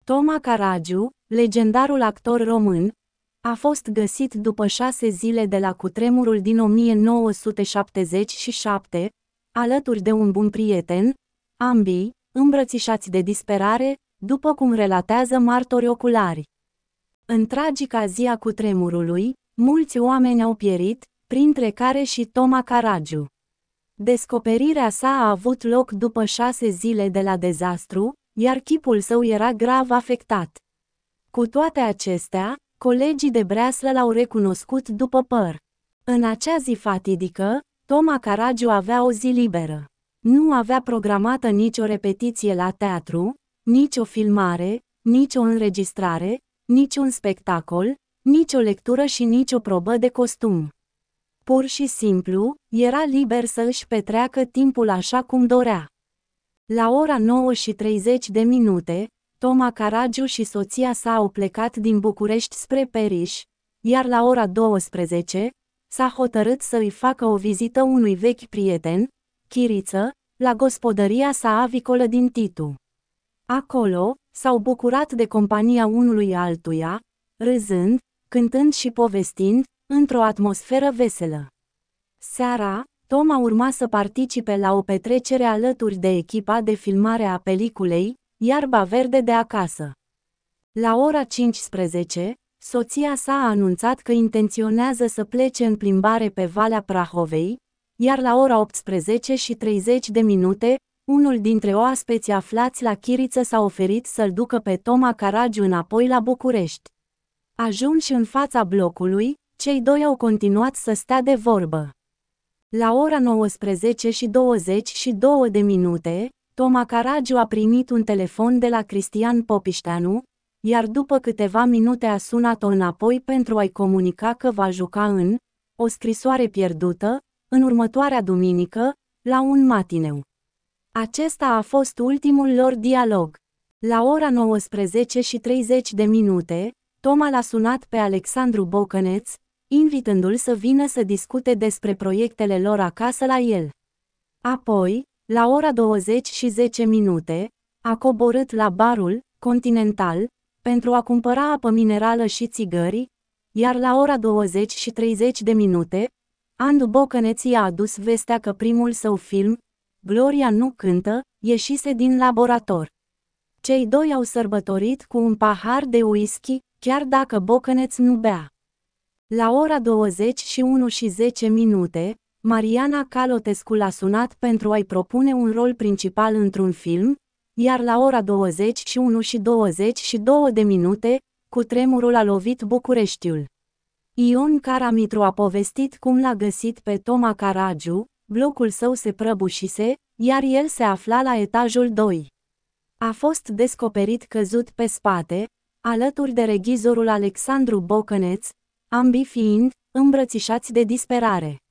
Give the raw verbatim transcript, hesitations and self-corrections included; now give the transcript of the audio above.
Toma Caragiu, legendarul actor român, a fost găsit după șase zile de la cutremurul din o mie nouă sute șaptezeci și șapte, alături de un bun prieten, ambii, îmbrățișați de disperare, după cum relatează martori oculari. În tragica zi a cutremurului, mulți oameni au pierit, printre care și Toma Caragiu. Descoperirea sa a avut loc după șase zile de la dezastru, iar chipul său era grav afectat. Cu toate acestea, colegii de breaslă l-au recunoscut după păr. În acea zi fatidică, Toma Caragiu avea o zi liberă. Nu avea programată nicio repetiție la teatru, nici o filmare, nici o înregistrare, nici un spectacol, nici o lectură și nici o probă de costum. Pur și simplu, era liber să își petreacă timpul așa cum dorea. La ora nouă și treizeci de minute, Toma Caragiu și soția sa au plecat din București spre Periș, iar la ora douăsprezece, s-a hotărât să îi facă o vizită unui vechi prieten, Chiriță, la gospodăria sa avicolă din Titu. Acolo, s-au bucurat de compania unului altuia, râzând, cântând și povestind, într-o atmosferă veselă. Seara, Toma urma să participe la o petrecere alături de echipa de filmare a peliculei Iarba verde de acasă. La ora cincisprezece, soția sa a anunțat că intenționează să plece în plimbare pe Valea Prahovei, iar la ora optsprezece și treizeci de minute, unul dintre oaspeții aflați la Chiriță s-a oferit să-l ducă pe Toma Caragiu înapoi la București. Ajunși în fața blocului, cei doi au continuat să stea de vorbă. La ora nouăsprezece și douăzeci și două de minute, Toma Caragiu a primit un telefon de la Cristian Popișteanu, iar după câteva minute a sunat-o înapoi pentru a-i comunica că va juca în O scrisoare pierdută, în următoarea duminică, la un matineu. Acesta a fost ultimul lor dialog. La ora nouăsprezece și treizeci de minute, Toma l-a sunat pe Alexandru Bocăneț, invitându-l să vină să discute despre proiectele lor acasă la el. Apoi, la ora douăzeci și zece minute, a coborât la barul Continental pentru a cumpăra apă minerală și țigări, iar la ora douăzeci și treizeci de minute, Andu Bocăneț i-a adus vestea că primul său film, Gloria nu cântă, ieșise din laborator. Cei doi au sărbătorit cu un pahar de whisky, chiar dacă Bocăneț nu bea. La ora douăzeci și unu și zece minute, Mariana Calotescu l-a sunat pentru a-i propune un rol principal într-un film, iar la ora douăzeci și unu și douăzeci și două de minute, cutremurul a lovit Bucureștiul. Ion Caramitru a povestit cum l-a găsit pe Toma Caragiu, blocul său se prăbușise, iar el se afla la etajul doi. A fost descoperit căzut pe spate, alături de reghizorul Alexandru Bocăneț, ambii fiind îmbrățișați de disperare.